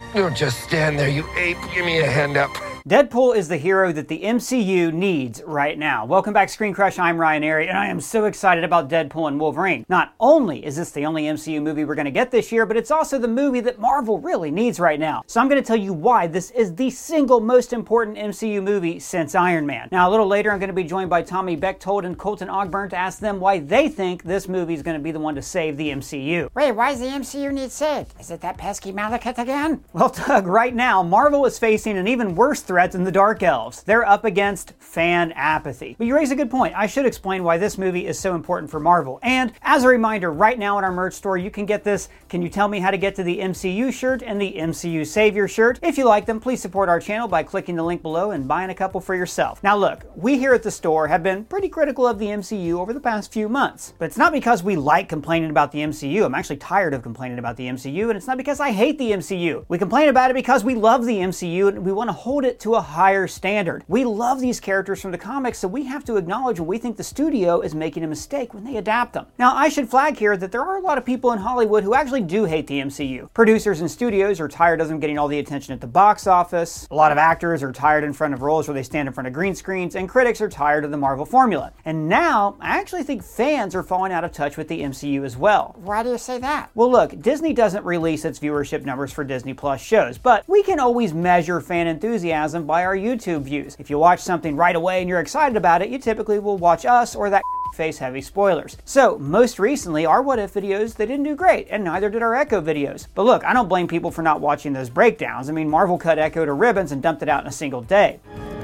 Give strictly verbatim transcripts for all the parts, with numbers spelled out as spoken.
Don't just stand there, you ape. Give me a hand up. Deadpool is the hero that the M C U needs right now. Welcome back, Screen Crush. I'm Ryan Airy, and I am so excited about Deadpool and Wolverine. Not only is this the only M C U movie we're going to get this year, but it's also the movie that Marvel really needs right now. So I'm going to tell you why this is the single most important M C U movie since Iron Man. Now, a little later, I'm going to be joined by Tommy Bechtold and Colton Ogburn to ask them why they think this movie is going to be the one to save the M C U. Wait, why does the M C U need saved? Is it that pesky Malekith again? Well, Doug, right now, Marvel is facing an even worse threat than the Dark Elves. They're up against fan apathy. But you raise a good point. I should explain why this movie is so important for Marvel. And as a reminder, right now in our merch store, you can get this Can You Tell Me How to Get to the M C U shirt and the M C U Savior shirt. If you like them, please support our channel by clicking the link below and buying a couple for yourself. Now look, we here at the store have been pretty critical of the M C U over the past few months. But it's not because we like complaining about the M C U. I'm actually tired of complaining about the M C U, and it's not because I hate the M C U. We complain about it because we love the M C U and we want to hold it to a higher standard. We love these characters from the comics, so we have to acknowledge when we think the studio is making a mistake when they adapt them. Now, I should flag here that there are a lot of people in Hollywood who actually do hate the M C U. Producers and studios are tired of them getting all the attention at the box office. A lot of actors are tired in front of roles where they stand in front of green screens, and critics are tired of the Marvel formula. And now, I actually think fans are falling out of touch with the M C U as well. Why do you say that? Well, look, Disney doesn't release its viewership numbers for Disney Plus shows, but we can always measure fan enthusiasm by our YouTube views. If you watch something right away and you're excited about it, you typically will watch us or that face heavy spoilers. So, most recently, our What If videos, they didn't do great, and neither did our Echo videos. But look, I don't blame people for not watching those breakdowns. I mean, Marvel cut Echo to ribbons and dumped it out in a single day.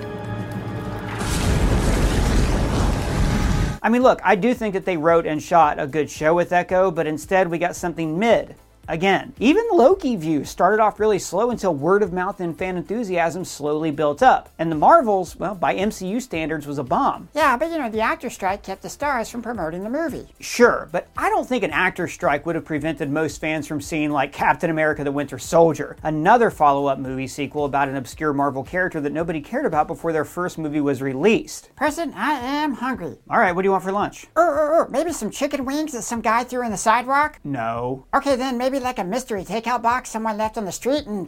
I mean, look, I do think that they wrote and shot a good show with Echo, but instead we got something mid. Again, even Loki views started off really slow until word of mouth and fan enthusiasm slowly built up. And the Marvels, well, by M C U standards, was a bomb. Yeah, but you know, the actor strike kept the stars from promoting the movie. Sure, but I don't think an actor strike would have prevented most fans from seeing, like, Captain America the Winter Soldier, another follow-up movie sequel about an obscure Marvel character that nobody cared about before their first movie was released. Person, I am hungry. All right, what do you want for lunch? Er, er, er, maybe some chicken wings that some guy threw in the sidewalk? No. Okay, then maybe like a mystery takeout box someone left on the street and...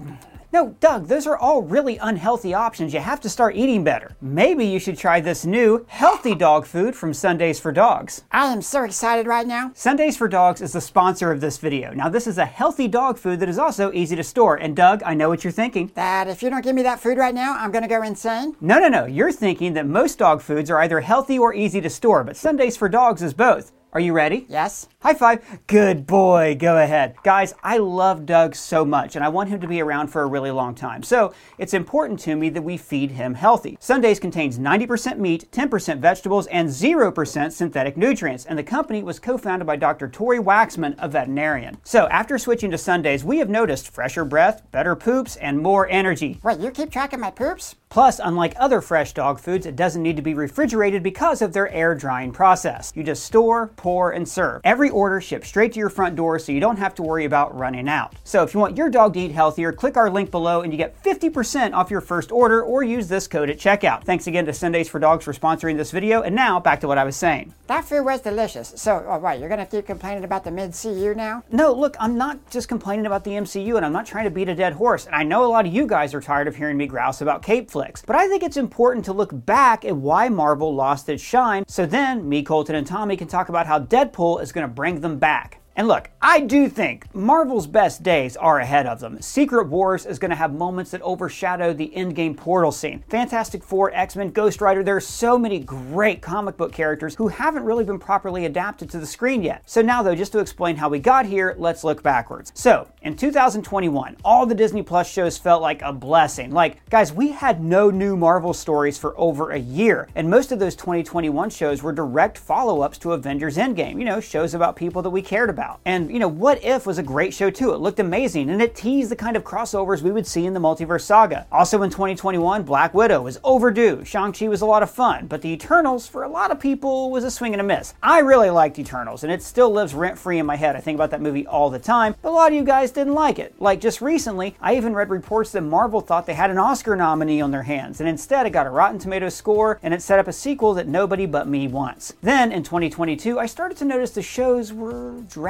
No, Doug, those are all really unhealthy options. You have to start eating better. Maybe you should try this new healthy dog food from Sundays for Dogs. I am so excited right now. Sundays for Dogs is the sponsor of this video. Now, this is a healthy dog food that is also easy to store. And Doug, I know what you're thinking. That if you don't give me that food right now, I'm gonna go insane? No, no, no. You're thinking that most dog foods are either healthy or easy to store, but Sundays for Dogs is both. Are you ready? Yes. High five. Good boy. Go ahead. Guys, I love Doug so much, and I want him to be around for a really long time. So it's important to me that we feed him healthy. Sundays contains ninety percent meat, ten percent vegetables, and zero percent synthetic nutrients. And the company was co-founded by Doctor Tori Waxman, a veterinarian. So after switching to Sundays, we have noticed fresher breath, better poops, and more energy. Wait, you keep track of my poops? Plus, unlike other fresh dog foods, it doesn't need to be refrigerated because of their air drying process. You just store, pour, and serve. Every order ships straight to your front door, so you don't have to worry about running out. So if you want your dog to eat healthier, click our link below and you get fifty percent off your first order, or use this code at checkout. Thanks again to Sundays for Dogs for sponsoring this video, and now back to what I was saying. That food was delicious. So, oh, right, you're gonna keep complaining about the mid-C U now? No, look, I'm not just complaining about the M C U, and I'm not trying to beat a dead horse. And I know a lot of you guys are tired of hearing me grouse about cape flicks, but I think it's important to look back at why Marvel lost its shine, so then me, Colton, and Tommy can talk about how Deadpool is going to bring them back. And look, I do think Marvel's best days are ahead of them. Secret Wars is going to have moments that overshadow the Endgame portal scene. Fantastic Four, X-Men, Ghost Rider, there are so many great comic book characters who haven't really been properly adapted to the screen yet. So now though, just to explain how we got here, let's look backwards. So, in two thousand twenty-one, all the Disney Plus shows felt like a blessing. Like, guys, we had no new Marvel stories for over a year, and most of those twenty twenty-one shows were direct follow-ups to Avengers Endgame, you know, shows about people that we cared about. And, you know, What If was a great show too. It looked amazing, and it teased the kind of crossovers we would see in the multiverse saga. Also in twenty twenty-one, Black Widow was overdue. Shang-Chi was a lot of fun, but the Eternals, for a lot of people, was a swing and a miss. I really liked Eternals, and it still lives rent-free in my head. I think about that movie all the time, but a lot of you guys didn't like it. Like, just recently, I even read reports that Marvel thought they had an Oscar nominee on their hands, and instead it got a Rotten Tomatoes score, and it set up a sequel that nobody but me wants. Then, in twenty twenty-two, I started to notice the shows were dragging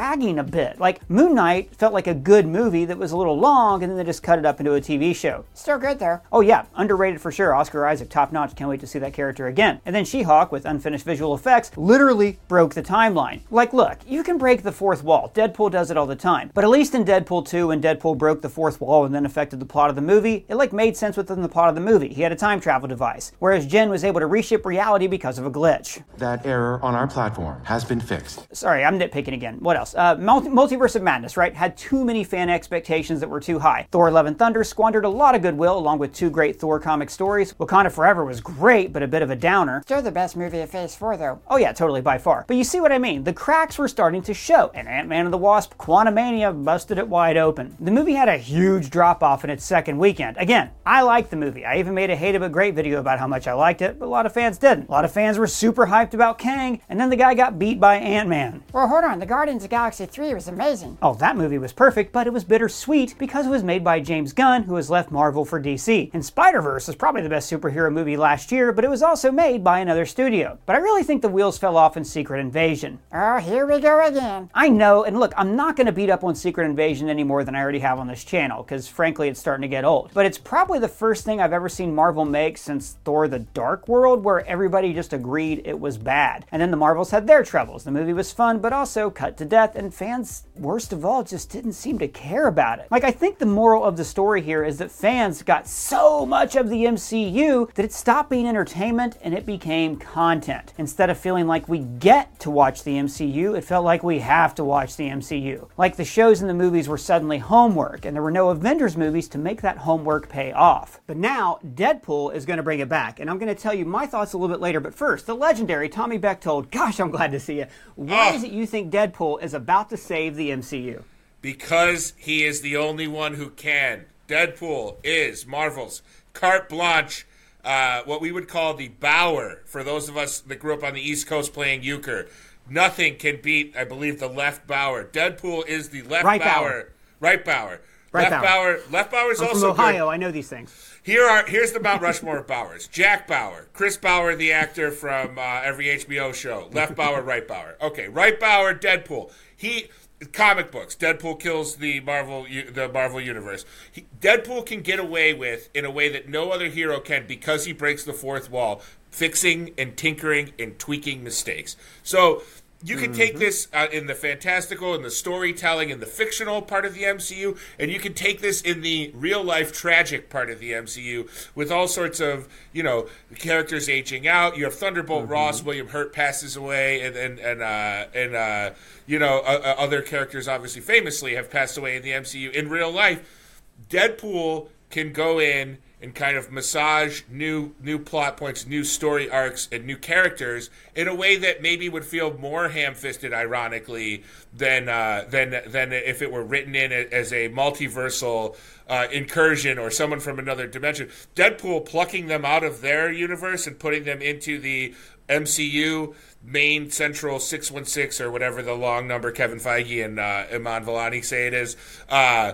dragging a bit. Like, Moon Knight felt like a good movie that was a little long, and then they just cut it up into a T V show. Still good, though. Oh yeah, underrated for sure. Oscar Isaac, top notch. Can't wait to see that character again. And then She-Hulk, with unfinished visual effects, literally broke the timeline. Like, look, you can break the fourth wall. Deadpool does it all the time. But at least in Deadpool two, when Deadpool broke the fourth wall and then affected the plot of the movie, it like made sense within the plot of the movie. He had a time travel device. Whereas Jen was able to reshape reality because of a glitch. That error on our platform has been fixed. Sorry, I'm nitpicking again. What else? Uh, Multi- Multiverse of Madness, right? Had too many fan expectations that were too high. Thor Love and Thunder squandered a lot of goodwill along with two great Thor comic stories. Wakanda Forever was great, but a bit of a downer. Still the best movie of Phase four, though. Oh yeah, totally, by far. But you see what I mean. The cracks were starting to show, and Ant-Man and the Wasp: Quantumania busted it wide open. The movie had a huge drop-off in its second weekend. Again, I liked the movie. I even made a hate of a great video about how much I liked it, but a lot of fans didn't. A lot of fans were super hyped about Kang, and then the guy got beat by Ant-Man. Well, hold on. The Guardians of the Galaxy three was amazing. Oh, that movie was perfect, but it was bittersweet because it was made by James Gunn, who has left Marvel for D C. And Spider-Verse is probably the best superhero movie last year, but it was also made by another studio. But I really think the wheels fell off in Secret Invasion. Oh, here we go again. I know, and look, I'm not going to beat up on Secret Invasion any more than I already have on this channel, because frankly it's starting to get old. But it's probably the first thing I've ever seen Marvel make since Thor: The Dark World, where everybody just agreed it was bad. And then the Marvels had their troubles. The movie was fun, but also cut to death, and fans, worst of all, just didn't seem to care about it. Like, I think the moral of the story here is that fans got so much of the M C U that it stopped being entertainment and it became content. Instead of feeling like we get to watch the M C U, it felt like we have to watch the M C U. Like the shows and the movies were suddenly homework, and there were no Avengers movies to make that homework pay off. But now, Deadpool is going to bring it back, and I'm going to tell you my thoughts a little bit later, but first, the legendary Tommy Bechtold, gosh, I'm glad to see you. Why oh. is it you think Deadpool is about to save the M C U? Because he is the only one who can. Deadpool is Marvel's carte blanche, uh, what we would call the Bauer, for those of us that grew up on the East Coast playing euchre. Nothing can beat, I believe, the left Bauer. Deadpool is the left right Bauer. Bauer. Right Bauer. Right left Bauer. Bauer. Left Bauer is I'm also from Ohio. good. I know these things. Here are here's the Mount Rushmore of Bowers. Jack Bauer, Chris Bauer, the actor from uh, every H B O show. Left Bauer, right Bauer. Okay, right Bauer, Deadpool. He comic books. Deadpool kills the Marvel the Marvel universe. He, Deadpool can get away with in a way that no other hero can because he breaks the fourth wall, fixing and tinkering and tweaking mistakes. So you can take this uh, in the fantastical, in the storytelling, in the fictional part of the M C U, and you can take this in the real-life tragic part of the M C U with all sorts of, you know, characters aging out. You have Thunderbolt mm-hmm. Ross, William Hurt passes away, and and and uh, and uh, you know, uh, other characters obviously famously have passed away in the M C U. In real life, Deadpool can go in and kind of massage new new plot points, new story arcs, and new characters in a way that maybe would feel more ham-fisted, ironically, than uh, than than if it were written in as a multiversal uh, incursion or someone from another dimension. Deadpool plucking them out of their universe and putting them into the M C U main central six one six or whatever the long number Kevin Feige and uh, Iman Vellani say it is. Uh,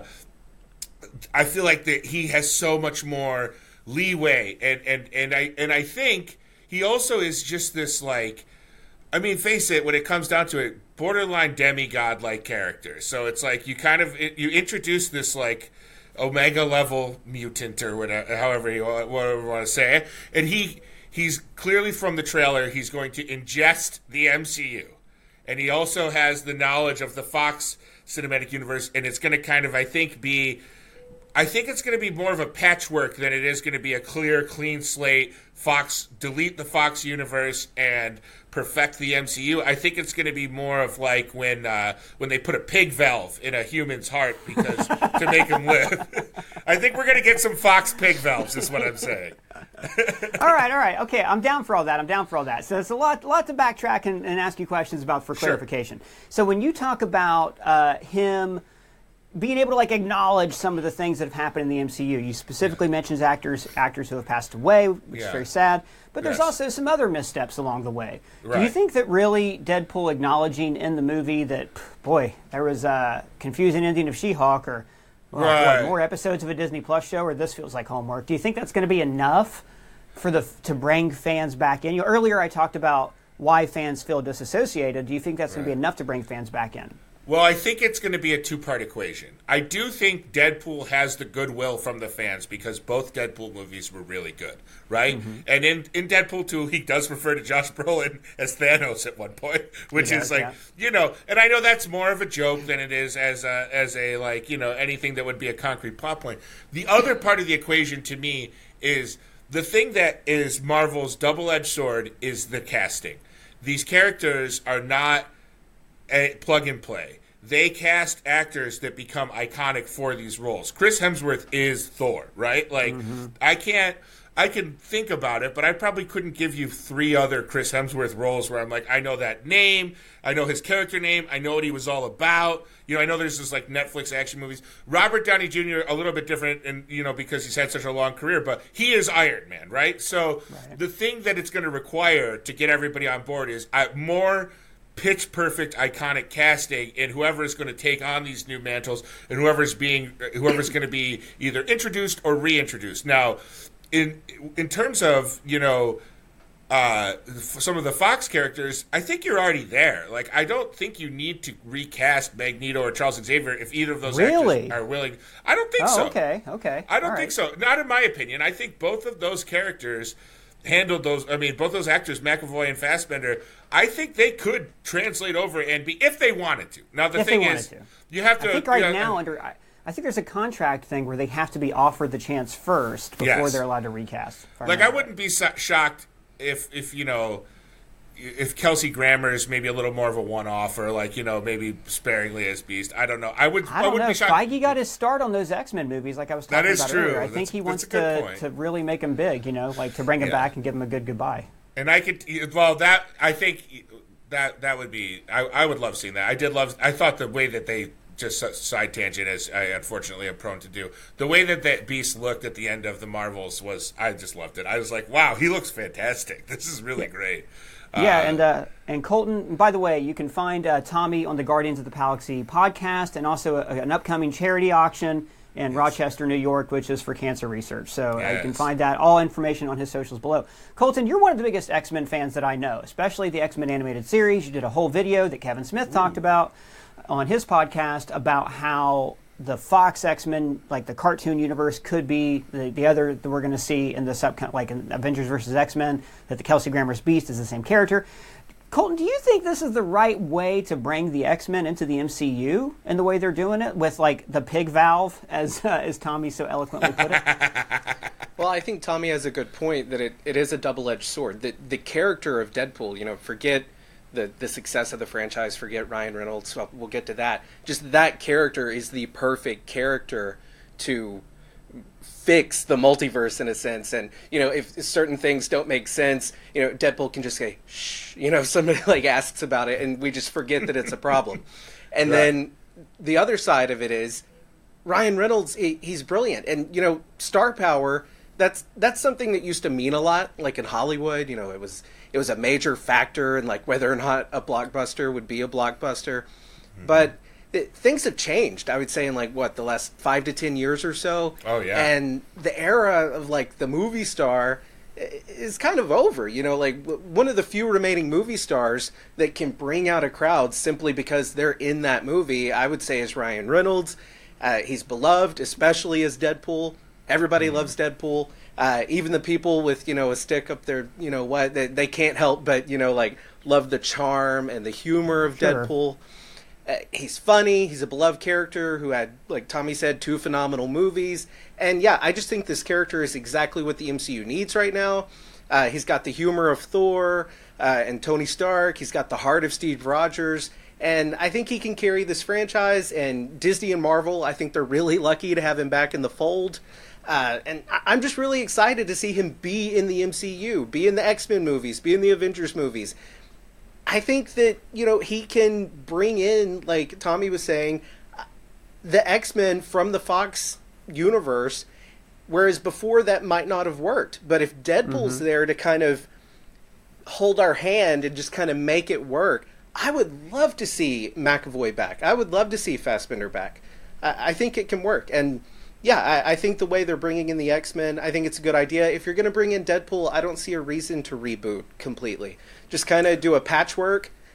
I feel like that he has so much more leeway, and, and, and I and I think he also is just this, like, I mean, face it, when it comes down to it, borderline demigod-like character. So it's like you kind of you introduce this like Omega level mutant or whatever, however you whatever you want to say it, and he he's clearly from the trailer he's going to ingest the M C U, and he also has the knowledge of the Fox cinematic universe, and it's going to kind of I think be. I think it's going to be more of a patchwork than it is going to be a clear, clean slate, Fox, delete the Fox universe and perfect the M C U. I think it's going to be more of like when uh, when they put a pig valve in a human's heart because to make him live. I think we're going to get some Fox pig valves is what I'm saying. all right, all right. Okay, I'm down for all that. I'm down for all that. So it's a lot, lot to backtrack and, and ask you questions about for clarification. Sure. So when you talk about uh, him being able to like acknowledge some of the things that have happened in the M C U. You specifically mentions actors actors who have passed away, which yeah. is very sad. But there's yes. also some other missteps along the way. Right. Do you think that really Deadpool acknowledging in the movie that, boy, there was a confusing ending of She-Hulk or well, right. what, more episodes of a Disney Plus show, or this feels like homework? Do you think that's going to be enough for the to bring fans back in? You know, earlier I talked about why fans feel disassociated. Do you think that's right. going to be enough to bring fans back in? Well, I think it's going to be a two-part equation. I do think Deadpool has the goodwill from the fans because both Deadpool movies were really good, right? Mm-hmm. And in, in Deadpool two, he does refer to Josh Brolin as Thanos at one point, which does, is like, yeah. you know, and I know that's more of a joke than it is as a, as a, like, you know, anything that would be a concrete plot point. The other part of the equation to me is the thing that is Marvel's double-edged sword is the casting. These characters are not a plug and play. They cast actors that become iconic for these roles. Chris Hemsworth is Thor, right? Like, mm-hmm. I can't, I can think about it, but I probably couldn't give you three other Chris Hemsworth roles where I'm like, I know that name, I know his character name, I know what he was all about. You know, I know there's this like Netflix action movies. Robert Downey Junior, a little bit different, and you know, because he's had such a long career, but he is Iron Man, right? So right. the thing that it's going to require to get everybody on board is uh, more pitch perfect iconic casting and whoever is going to take on these new mantles and whoever's being whoever's going to be either introduced or reintroduced. Now in in terms of, you know, uh, some of the Fox characters, I think you're already there. Like, I don't think you need to recast Magneto or Charles Xavier if either of those really? actors are willing. I don't think oh, so. Okay, okay. I don't All think right. so. Not in my opinion. I think both of those characters handled those, I mean, both those actors, McAvoy and Fassbender, I think they could translate over and be, if they wanted to. Now, the if thing they is, to. you have to... I think right you know, now, under, I, I think there's a contract thing where they have to be offered the chance first before yes. they're allowed to recast. Like, I wouldn't be so- shocked if, if, you know, if Kelsey Grammer is maybe a little more of a one-off or, like, you know, maybe sparingly as Beast. I don't know. I would I don't I know. be shocked. Feige got his start on those X-Men movies, like I was talking that is about true. earlier. I that's, think he wants to, to really make him big, you know, like to bring him yeah. back and give him a good goodbye. And I could, well, that, I think that that would be, I, I would love seeing that. I did love, I thought the way that they, just side tangent, as I unfortunately am prone to do, the way that that Beast looked at the end of the Marvels was, I just loved it. I was like, wow, he looks fantastic. This is really great. Yeah, uh, and uh, and Colton, by the way, you can find uh, Tommy on the Guardians of the Galaxy podcast and also a, an upcoming charity auction in yes. Rochester, New York, which is for cancer research. So yes. uh, you can find that, all information on his socials below. Colton, you're one of the biggest X-Men fans that I know, especially the X-Men animated series. You did a whole video that Kevin Smith Ooh. talked about on his podcast about how the Fox X-Men, like the cartoon universe, could be the, the other that we're going to see in the sub, like in Avengers versus X-Men, that the Kelsey Grammer's Beast is the same character. Colton, do you think this is the right way to bring the X-Men into the M C U and the way they're doing it with like the pig valve, as uh, as Tommy so eloquently put it? Well, I think Tommy has a good point that it, it is a double-edged sword. The, the character of Deadpool, you know, forget the, the success of the franchise, forget Ryan Reynolds, well, we'll get to that. Just that character is the perfect character to fix the multiverse in a sense. And, you know, if certain things don't make sense, you know, Deadpool can just say, shh, you know, if somebody like asks about it and we just forget that it's a problem. And right. then the other side of it is Ryan Reynolds, he, he's brilliant. And, you know, star power, that's that's something that used to mean a lot, like in Hollywood, you know, it was it was a major factor in like whether or not a blockbuster would be a blockbuster. Mm-hmm. But th- things have changed, I would say, in like what, the last five to ten years or so. Oh yeah. And the era of like the movie star is kind of over, you know, like one of the few remaining movie stars that can bring out a crowd simply because they're in that movie, I would say, is Ryan Reynolds. Uh, he's beloved, especially as Deadpool. Everybody mm. loves Deadpool. Uh, even the people with, you know, a stick up their, you know what, they, they can't help but, you know, like love the charm and the humor of sure. Deadpool. Uh, he's funny. He's a beloved character who had, like Tommy said, two phenomenal movies. And yeah, I just think this character is exactly what the M C U needs right now. Uh, he's got the humor of Thor uh, and Tony Stark. He's got the heart of Steve Rogers. And I think he can carry this franchise. And Disney and Marvel, I think they're really lucky to have him back in the fold. Uh, and I'm just really excited to see him be in the M C U, be in the X-Men movies, be in the Avengers movies. I think that, you know, he can bring in, like Tommy was saying, the X-Men from the Fox universe, whereas before that might not have worked. But if Deadpool's mm-hmm. there to kind of hold our hand and just kind of make it work, I would love to see McAvoy back. I would love to see Fassbender back. I, I think it can work. And yeah, I, I think the way they're bringing in the X-Men, I think it's a good idea. If you're going to bring in Deadpool, I don't see a reason to reboot completely. Just kind of do a patchwork,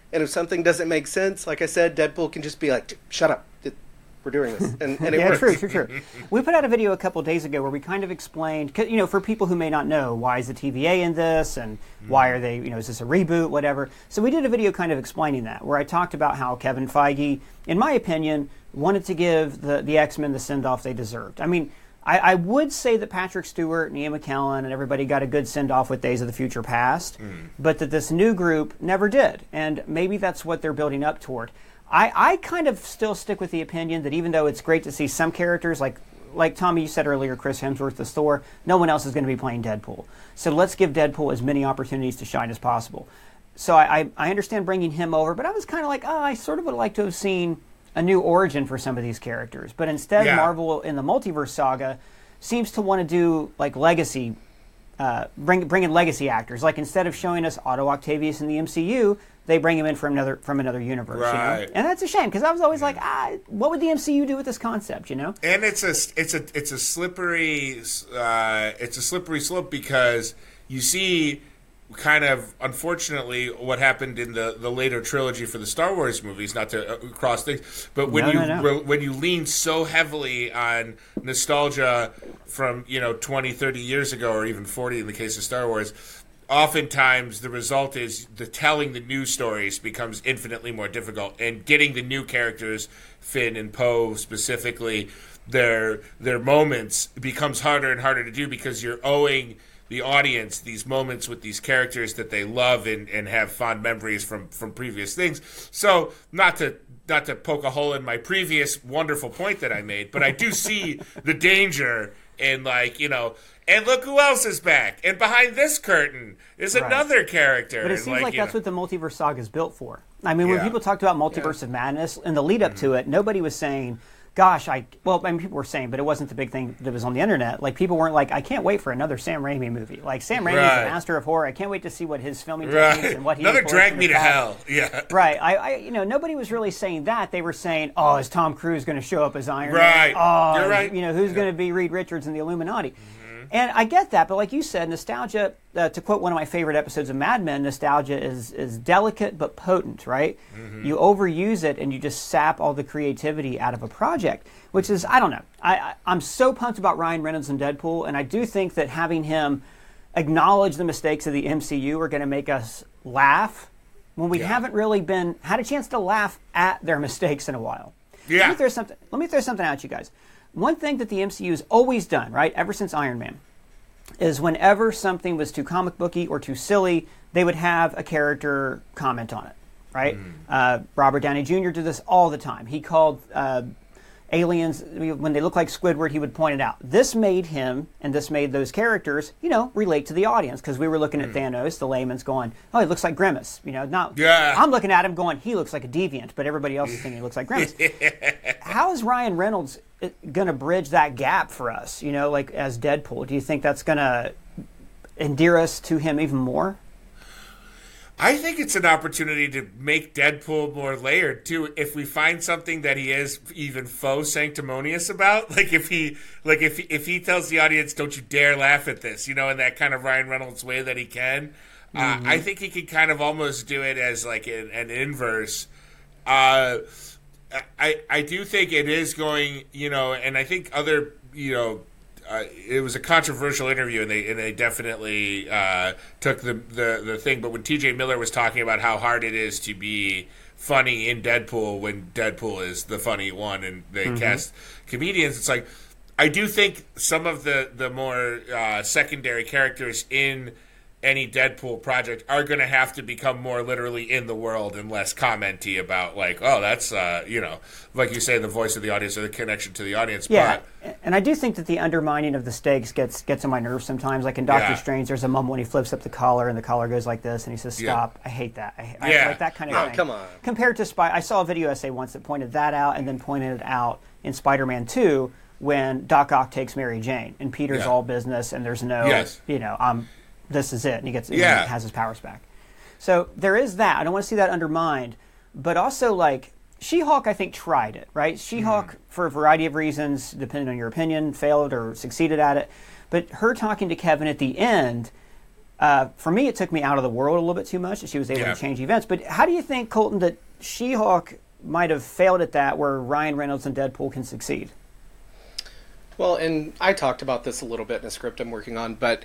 And if something doesn't make sense, like I said, Deadpool can just be like, shut up. We're doing this. And, and it yeah, works. true, true, true. We put out a video a couple days ago where we kind of explained, 'cause, you know, for people who may not know, why is the T V A in this, and why are they, you know, is this a reboot, whatever. So we did a video kind of explaining that, where I talked about how Kevin Feige, in my opinion, wanted to give the, the X-Men the send-off they deserved. I mean, I, I would say that Patrick Stewart and Ian McKellen and everybody got a good send-off with Days of the Future Past, mm. but that this new group never did. And maybe that's what they're building up toward. I, I kind of still stick with the opinion that even though it's great to see some characters, like like Tommy, you said earlier, Chris Hemsworth, the Thor, no one else is going to be playing Deadpool. So let's give Deadpool as many opportunities to shine as possible. So I, I, I understand bringing him over, but I was kind of like, oh, I sort of would like to have seen a new origin for some of these characters. But instead, yeah. Marvel in the multiverse saga seems to want to do like legacy, uh, bring bring in legacy actors. Like instead of showing us Otto Octavius in the M C U, they bring him in from another from another universe, right. you know? And that's a shame because I was always like, ah, what would the M C U do with this concept, you know? And it's a it's a it's a slippery uh, it's a slippery slope because you see kind of unfortunately what happened in the, the later trilogy for the Star Wars movies, not to uh, cross things, but when no, you no, no. when you lean so heavily on nostalgia from, you know, twenty, thirty years ago, or even forty in the case of Star Wars, oftentimes the result is the telling the new stories becomes infinitely more difficult, and getting the new characters, Finn and Poe specifically, their their moments becomes harder and harder to do because you're owing the audience these moments with these characters that they love and, and have fond memories from, from previous things. So not to not to poke a hole in my previous wonderful point that I made, but I do see the danger in, like, you know, and look who else is back. And behind this curtain is right. another character. But it and seems like, like that's know. what the multiverse saga is built for. I mean, when Yeah. people talked about Multiverse Yeah. of Madness in the lead up mm-hmm. to it, nobody was saying, gosh, I, well, I mean, people were saying, but it wasn't the big thing that was on the internet. Like, people weren't like, I can't wait for another Sam Raimi movie. Like, Sam Raimi Right. is a master of horror. I can't wait to see what his filming Right. techniques and what he Another employs drag in me the to past. hell. Yeah. Right. I, I, you know, nobody was really saying that. They were saying, oh, is Tom Cruise going to show up as Iron Right. Man? Oh, You're right. You know, who's Yeah. going to be Reed Richards in the Illuminati? And I get that, but like you said, nostalgia, uh, to quote one of my favorite episodes of Mad Men, nostalgia is, is delicate but potent, right? Mm-hmm. You overuse it and you just sap all the creativity out of a project, which is, I don't know. I, I, I'm so pumped about Ryan Reynolds and Deadpool, and I do think that having him acknowledge the mistakes of the M C U are going to make us laugh when we Yeah. haven't really been had a chance to laugh at their mistakes in a while. Yeah. Let me throw something, let me throw something at you guys. One thing that the M C U has always done, right, ever since Iron Man, is whenever something was too comic booky or too silly, they would have a character comment on it, right? Mm. Uh, Robert Downey Junior did this all the time. He called uh, aliens, when they look like Squidward, he would point it out. This made him, and this made those characters, you know, relate to the audience, because we were looking at mm. Thanos, the layman's going, oh, he looks like Grimace. You know, not. Yeah. I'm looking at him going, he looks like a deviant, but everybody else is thinking he looks like Grimace. How is Ryan Reynolds going to bridge that gap for us, you know, like as Deadpool? Do you think that's going to endear us to him even more? I think it's an opportunity to make Deadpool more layered too. If we find something that he is even faux sanctimonious about, like if he, like if he, if he tells the audience, "Don't you dare laugh at this," you know, in that kind of Ryan Reynolds way that he can, mm-hmm. uh, I think he could kind of almost do it as like an, an inverse. Uh, I I do think it is going, you know, and I think other, you know. Uh, it was a controversial interview, and they and they definitely uh, took the, the, the thing. But when T J Miller was talking about how hard it is to be funny in Deadpool when Deadpool is the funny one, and they mm-hmm. cast comedians, it's like, I do think some of the the more uh, secondary characters in any Deadpool project are going to have to become more literally in the world and less commenty about, like, oh, that's, uh, you know, like you say, the voice of the audience or the connection to the audience. Yeah, but, and I do think that the undermining of the stakes gets gets on my nerves sometimes. Like in Doctor Yeah. Strange, there's a moment when he flips up the collar and the collar goes like this, and he says, stop. Yeah. I hate that. I, Yeah. I like that kind of Oh, thing. come on. Compared to Spy, I saw a video essay once that pointed that out and then pointed it out in Spider-Man two when Doc Ock takes Mary Jane, and Peter's Yeah. all business, and there's no, Yes. you know, um, this is it, and he gets, Yeah. he has his powers back. So there is that. I don't want to see that undermined, but also like She-Hulk, I think, tried it, right? She-Hulk, mm. for a variety of reasons, depending on your opinion, failed or succeeded at it. But her talking to Kevin at the end, Uh, for me, it took me out of the world a little bit too much that she was able Yeah. to change events. But how do you think, Colton, that She-Hulk might have failed at that where Ryan Reynolds and Deadpool can succeed? Well, and I talked about this a little bit in a script I'm working on, but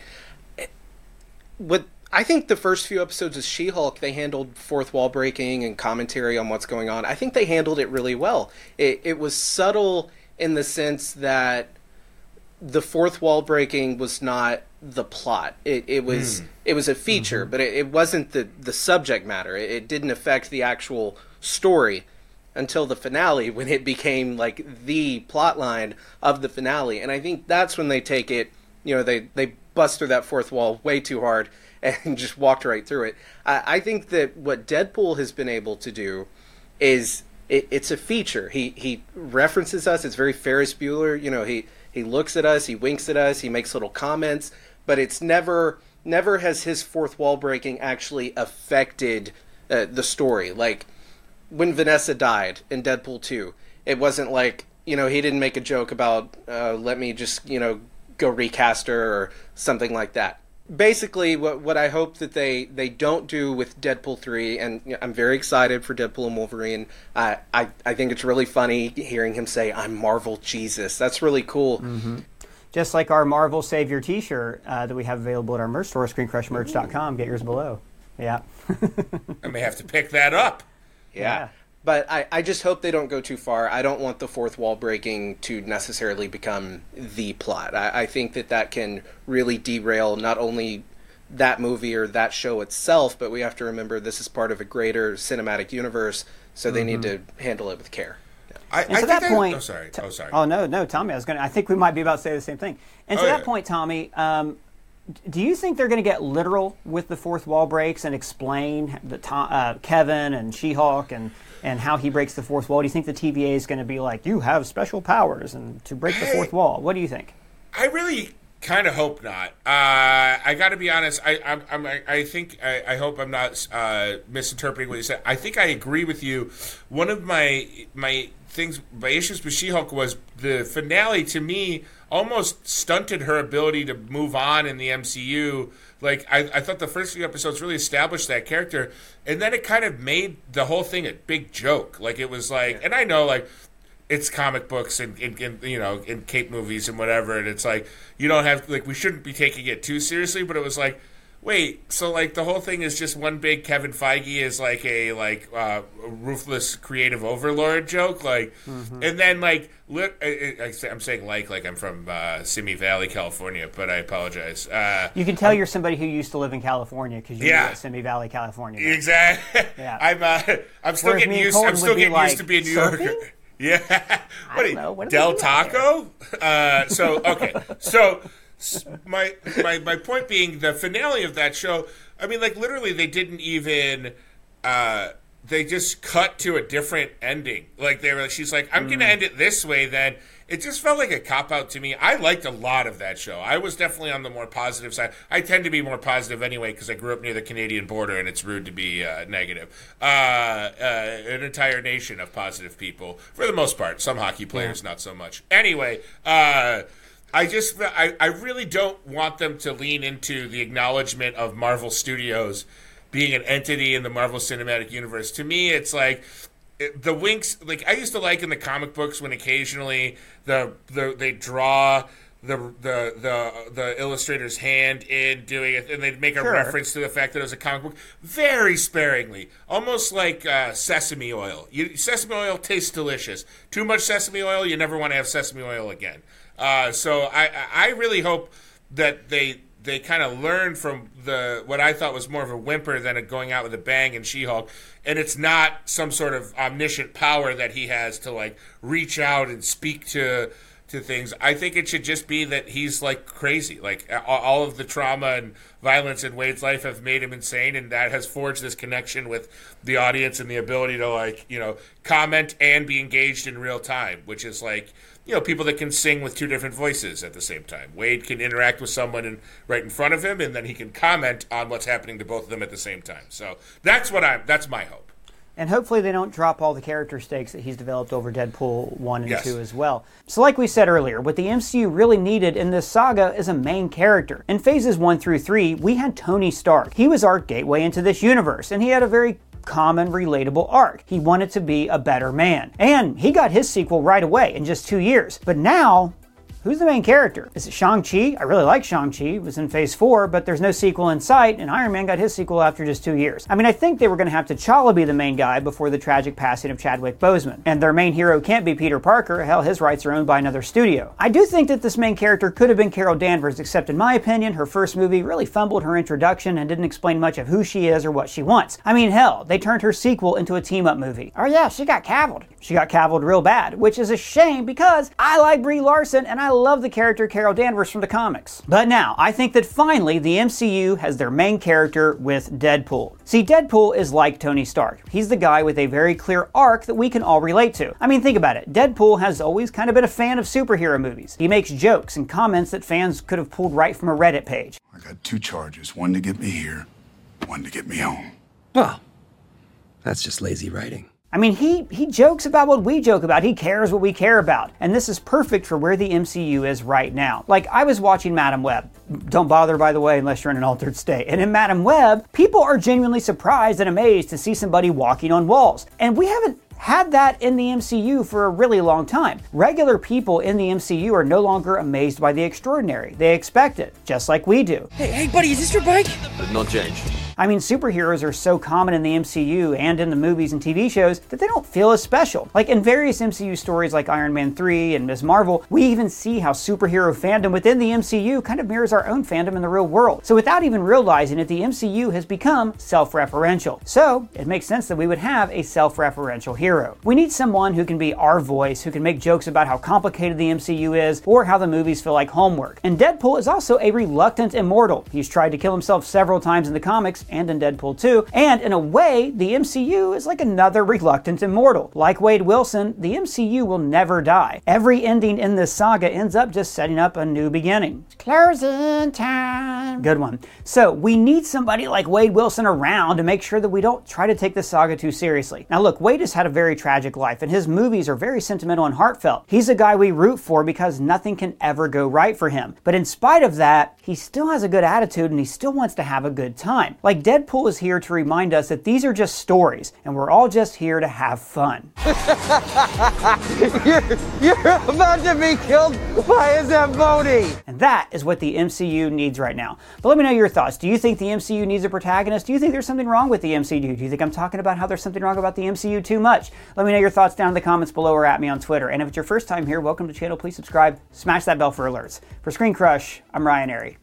what I think the first few episodes of She-Hulk, they handled fourth wall breaking and commentary on what's going on. I think they handled it really well. It, it was subtle in the sense that the fourth wall breaking was not the plot. It, it was mm. it was a feature, mm-hmm. but it, it wasn't the, the subject matter. It, it didn't affect the actual story until the finale, when it became like the plot line of the finale. And I think that's when they take it, you know, they, they bust through that fourth wall way too hard and just walked right through it. I, I think that what Deadpool has been able to do is it, it's a feature. He he references us. It's very Ferris Bueller. You know, he, he looks at us, he winks at us, he makes little comments, but it's never never has his fourth wall breaking actually affected uh, the story. Like, when Vanessa died in Deadpool two, it wasn't like, you know, he didn't make a joke about, uh, let me just, you know, go recast her or something like that. Basically, what what I hope that they, they don't do with Deadpool three, and you know, I'm very excited for Deadpool and Wolverine. Uh, I, I think it's really funny hearing him say, I'm Marvel Jesus. That's really cool. Mm-hmm. Just like our Marvel Savior t-shirt uh, that we have available at our merch store, screen crush merch dot com. Get yours below. Yeah. I may have to pick that up. Yeah. yeah. But I, I just hope they don't go too far. I don't want the fourth wall breaking to necessarily become the plot. I, I think that that can really derail not only that movie or that show itself, but we have to remember this is part of a greater cinematic universe, so mm-hmm. they need to handle it with care. Yeah. I, and I to that point... Oh, sorry. Oh, sorry. Oh, no, no, Tommy, I was going to... I think we might be about to say the same thing. And to oh, that yeah. point, Tommy... Um, do you think they're going to get literal with the fourth wall breaks and explain the uh, Kevin and She-Hulk and, and how he breaks the fourth wall? Do you think the T V A is going to be like, you have special powers and to break the fourth wall? What do you think? I really kind of hope not. Uh, I got to be honest. I I'm, I'm, I think I, I hope I'm not uh, misinterpreting what you said. I think I agree with you. One of my my things, my issues with She-Hulk was the finale. To me, almost stunted her ability to move on in the M C U. Like, I, I thought the first few episodes really established that character, and then it kind of made the whole thing a big joke. Like, it was like, and I know, like, it's comic books and, and, and you know, and cape movies and whatever, and it's like, you don't have, like, we shouldn't be taking it too seriously, but it was like, wait, so, like, the whole thing is just one big Kevin Feige is, like, a, like, uh, ruthless creative overlord joke, like, mm-hmm. and then, like, lit, I, I, I'm saying, like, like I'm from uh, Simi Valley, California, but I apologize. Uh, you can tell I'm, you're somebody who used to live in California because you're yeah. at Simi Valley, California. Now. Exactly. Yeah. I'm, uh, I'm still Whereas getting used, I'm still getting like, used to being New surfing? Yorker. Yeah. I What don't know. What do Del they do Taco? Uh, so, okay. So, my, my my point being, the finale of that show, I mean, like, literally, they didn't even, uh, they just cut to a different ending. Like, they were, she's like, I'm mm. going to end it this way, then. It just felt like a cop-out to me. I liked a lot of that show. I was definitely on the more positive side. I tend to be more positive anyway because I grew up near the Canadian border, and it's rude to be uh, negative. Uh, uh, an entire nation of positive people, for the most part. Some hockey players, yeah. not so much. Anyway, uh... I just, I, I really don't want them to lean into the acknowledgement of Marvel Studios being an entity in the Marvel Cinematic Universe. To me, it's like it, the winks. Like, I used to like in the comic books when occasionally the, the they draw the the the the illustrator's hand in doing it, and they'd make a sure. reference to the fact that it was a comic book very sparingly, almost like uh, sesame oil. You, sesame oil tastes delicious. Too much sesame oil, you never want to have sesame oil again. Uh, so I, I really hope that they they kind of learn from the what I thought was more of a whimper than a going out with a bang in She-Hulk, and it's not some sort of omniscient power that he has to like reach out and speak to to things. I think it should just be that he's like crazy. Like all of the trauma and violence in Wade's life have made him insane, and that has forged this connection with the audience and the ability to like you know comment and be engaged in real time, which is like. You know, people that can sing with two different voices at the same time. Wade can interact with someone in, right in front of him, and then he can comment on what's happening to both of them at the same time. So that's what I'm. That's my hope. And hopefully they don't drop all the character stakes that he's developed over Deadpool one and Yes. two as well. So like we said earlier, what the M C U really needed in this saga is a main character. In phases one through three, we had Tony Stark. He was our gateway into this universe, and he had a very common, relatable arc. He wanted to be a better man. And he got his sequel right away in just two years. But now, who's the main character? Is it Shang-Chi? I really like Shang-Chi. It was in phase four, but there's no sequel in sight, and Iron Man got his sequel after just two years. I mean, I think they were going to have T'Challa be the main guy before the tragic passing of Chadwick Boseman. And their main hero can't be Peter Parker. Hell, his rights are owned by another studio. I do think that this main character could have been Carol Danvers, except in my opinion, her first movie really fumbled her introduction and didn't explain much of who she is or what she wants. I mean, hell, they turned her sequel into a team-up movie. Oh yeah, she got cavilled. She got cavilled real bad, which is a shame because I like Brie Larson and I love the character Carol Danvers from the comics. But now, I think that finally the M C U has their main character with Deadpool. See, Deadpool is like Tony Stark. He's the guy with a very clear arc that we can all relate to. I mean, think about it. Deadpool has always kind of been a fan of superhero movies. He makes jokes and comments that fans could have pulled right from a Reddit page. I got two charges, one to get me here, one to get me home. Well, that's just lazy writing. I mean, he, he jokes about what we joke about. He cares what we care about. And this is perfect for where the M C U is right now. Like, I was watching Madam Web. Don't bother, by the way, unless you're in an altered state. And in Madam Web, people are genuinely surprised and amazed to see somebody walking on walls. And we haven't had that in the M C U for a really long time. Regular people in the M C U are no longer amazed by the extraordinary. They expect it, just like we do. Hey, hey, buddy, is this your bike? No change. I mean, superheroes are so common in the M C U and in the movies and T V shows that they don't feel as special. Like in various M C U stories like Iron Man three and Miz Marvel, we even see how superhero fandom within the M C U kind of mirrors our own fandom in the real world. So without even realizing it, the M C U has become self-referential. So it makes sense that we would have a self-referential hero. We need someone who can be our voice, who can make jokes about how complicated the M C U is or how the movies feel like homework. And Deadpool is also a reluctant immortal. He's tried to kill himself several times in the comics and in Deadpool two, and in a way, the M C U is like another reluctant immortal. Like Wade Wilson, the M C U will never die. Every ending in this saga ends up just setting up a new beginning. Closing time. Good one. So we need somebody like Wade Wilson around to make sure that we don't try to take the saga too seriously. Now look, Wade has had a very tragic life, and his movies are very sentimental and heartfelt. He's a guy we root for because nothing can ever go right for him. But in spite of that, he still has a good attitude and he still wants to have a good time. Like Deadpool is here to remind us that these are just stories and we're all just here to have fun. you're, you're about to be killed by a Zamboni! And that is what the M C U needs right now. But let me know your thoughts. Do you think the M C U needs a protagonist? Do you think there's something wrong with the M C U? Do you think I'm talking about how there's something wrong about the M C U too much? Let me know your thoughts down in the comments below or at me on Twitter. And if it's your first time here, welcome to the channel. Please subscribe, smash that bell for alerts. For Screen Crush, I'm Ryan Airy.